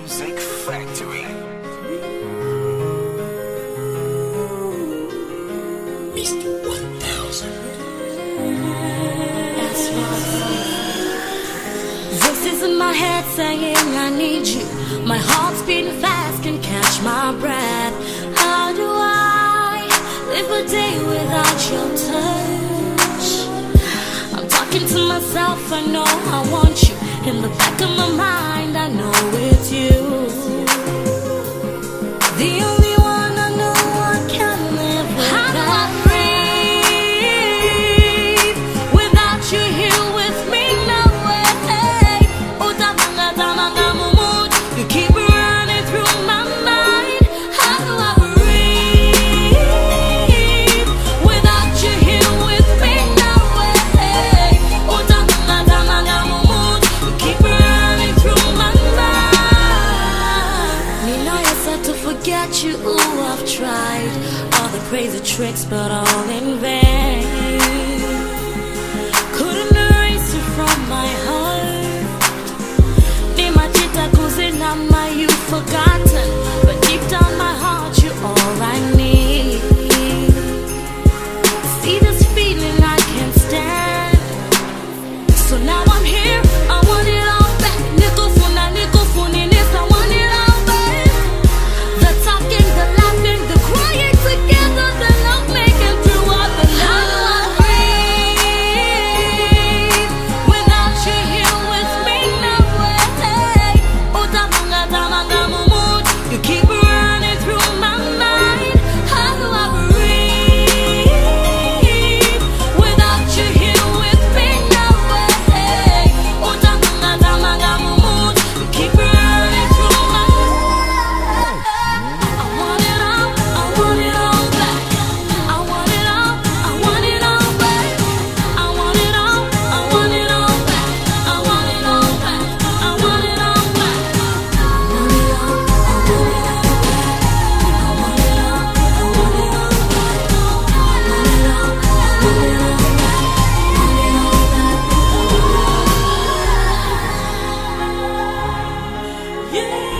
Music Factory. Mr. 1000. Voices in my head saying I need you. My heart's beating fast, can catch my breath. How do I live a day without your touch? I'm talking to myself, I know I want you. In the back of my mind, I know it's you. The only one I know I can live without. How do I breathe without you here with me? No way. You keep running through my mind. How do I breathe without you here with me? No way. You keep running through my mind. You know you said to forget you. Ooh, I've tried all the crazy tricks, but all in vain. Couldn't erase you from my heart. You've forgotten, but deep down my heart, you're all I need. See this feeling I can't stand. So now I'm here, I want it all back. Nickel for this, I want it all back. The talking, the laughing, the crying together, the love making through all the night. How do I breathe without you here with me? No way. You keep running through my mind. How do I breathe without you here with me? No way. You keep running through my mind. I want it all, I want it all back. I want it all, I want it all back. I want it all, I want it all back. I want it all back. I want it all back. I want it all, I want it all. Yeah.